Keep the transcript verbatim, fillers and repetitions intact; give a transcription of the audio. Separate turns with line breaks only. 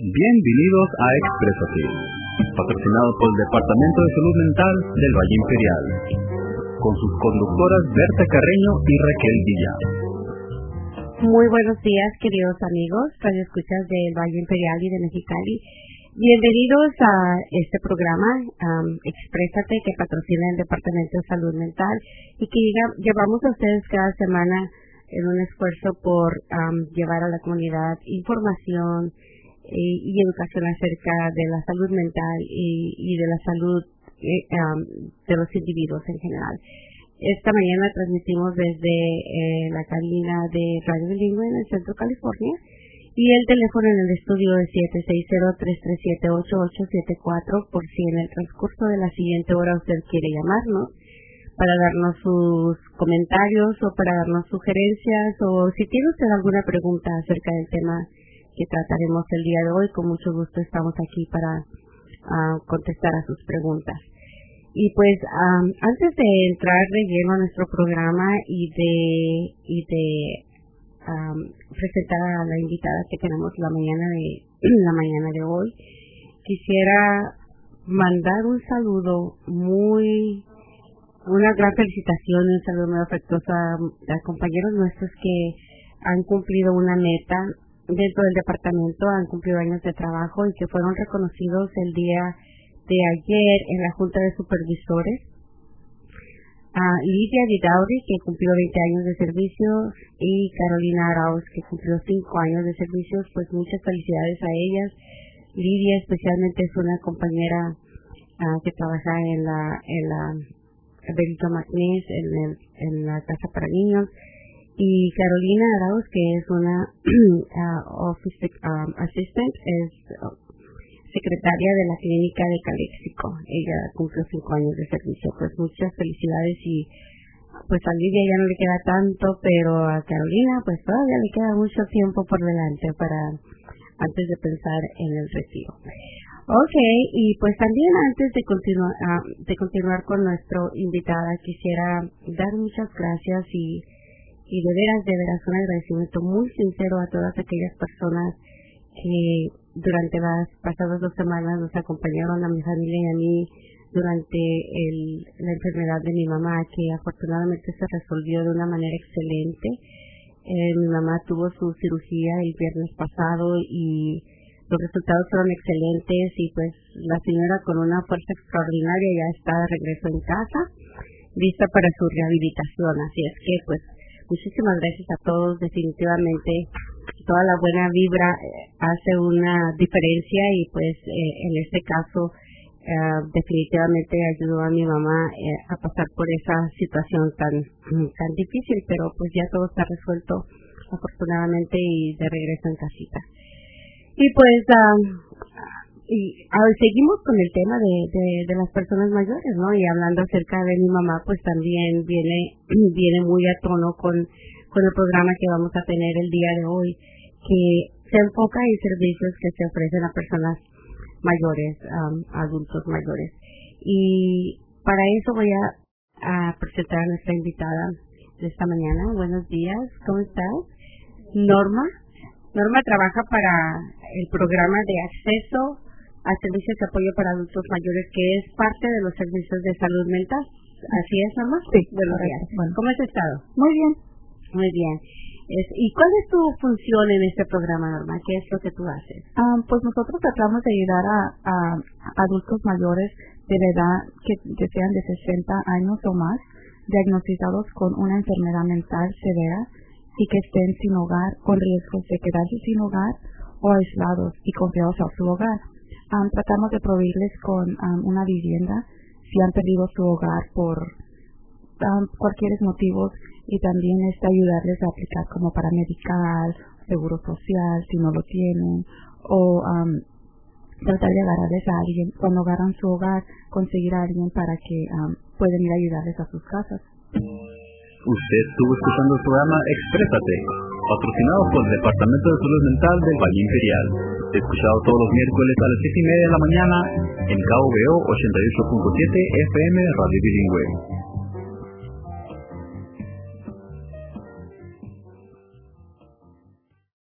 Bienvenidos a Exprésate, patrocinado por el Departamento de Salud Mental del Valle Imperial, con sus conductoras Berta Carreño y Raquel Villa.
Muy buenos días, queridos amigos, radioescuchas del Valle Imperial y de Mexicali. Bienvenidos a este programa, um, Exprésate, que patrocina el Departamento de Salud Mental y que llevamos a ustedes cada semana en un esfuerzo por um, llevar a la comunidad información y, y educación acerca de la salud mental y, y de la salud eh, um, de los individuos en general. Esta mañana transmitimos desde eh, la cabina de Radio Bilingüe en el Centro California y el teléfono en el estudio es siete seis cero, tres tres siete, ocho ocho siete cuatro por si en el transcurso de la siguiente hora usted quiere llamarnos para darnos sus comentarios o para darnos sugerencias, o si tiene usted alguna pregunta acerca del tema que trataremos el día de hoy, con mucho gusto estamos aquí para uh, contestar a sus preguntas. Y pues um, antes de entrar de lleno a nuestro programa y de y de um, presentar a la invitada que tenemos la mañana de la mañana de hoy, quisiera mandar un saludo muy una gran felicitación y un saludo muy afectuoso a, a compañeros nuestros que han cumplido una meta dentro del departamento, han cumplido años de trabajo y que fueron reconocidos el día de ayer en la Junta de Supervisores. A Lidia Vidauri, que cumplió veinte años de servicios, y Carolina Arauz, que cumplió cinco años de servicios, pues muchas felicidades a ellas. Lidia especialmente es una compañera uh, que trabaja en la en la Benito Magnés, en, el, en la Casa para Niños, y Carolina Arauz, que es una uh, office um, assistant, es uh, secretaria de la clínica de Calexico. Ella cumplió cinco años de servicio. Pues muchas felicidades, y pues a Lidia ya no le queda tanto, pero a Carolina pues todavía le queda mucho tiempo por delante para antes de pensar en el retiro. Okay, y pues también antes de continuar uh, de continuar con nuestro invitada, quisiera dar muchas gracias y y de veras de veras un agradecimiento muy sincero a todas aquellas personas que durante las pasadas dos semanas nos acompañaron a mi familia y a mí durante el, la enfermedad de mi mamá, que afortunadamente se resolvió de una manera excelente. Eh, mi mamá tuvo su cirugía el viernes pasado y los resultados fueron excelentes, y pues la señora con una fuerza extraordinaria ya está de regreso en casa, lista para su rehabilitación. Así es que pues muchísimas gracias a todos. Definitivamente toda la buena vibra hace una diferencia, y pues eh, en este caso eh, definitivamente ayudó a mi mamá eh, a pasar por esa situación tan tan difícil, pero pues ya todo está resuelto afortunadamente y de regreso en casita. Y pues uh, y, uh, seguimos con el tema de, de, de las personas mayores, ¿no? Y hablando acerca de mi mamá, pues también viene viene muy a tono con, con el programa que vamos a tener el día de hoy, que se enfoca en servicios que se ofrecen a personas mayores, um, adultos mayores. Y para eso voy a, a presentar a nuestra invitada de esta mañana. Buenos días, ¿cómo estás? Norma. Norma trabaja para el programa de acceso a servicios de apoyo para adultos mayores, que es parte de los servicios de salud mental. ¿Así es, Norma?
Sí.
Buenos días. Bueno. ¿Cómo has estado?
Muy bien.
Muy bien. Es, ¿Y cuál es tu función en este programa, Norma? ¿Qué es lo que tú haces?
Um, pues nosotros tratamos de ayudar a, a adultos mayores de la edad que, que sean de sesenta años o más, diagnosticados con una enfermedad mental severa y que estén sin hogar, con riesgos de quedarse sin hogar o aislados y confiados a su hogar. Um, tratamos de proveerles con um, una vivienda si han perdido su hogar por um, cualquier motivos, y también es ayudarles a aplicar como para medical, seguro social si no lo tienen, o um, tratar de agarrarles a alguien cuando agarran su hogar, conseguir a alguien para que um, puedan ir a ayudarles a sus casas.
Usted estuvo escuchando el programa Exprésate, patrocinado por el Departamento de Salud Mental del Valle Imperial. Escuchado todos los miércoles a las siete y media de la mañana en K V O ochenta y ocho punto siete F M Radio Bilingüe.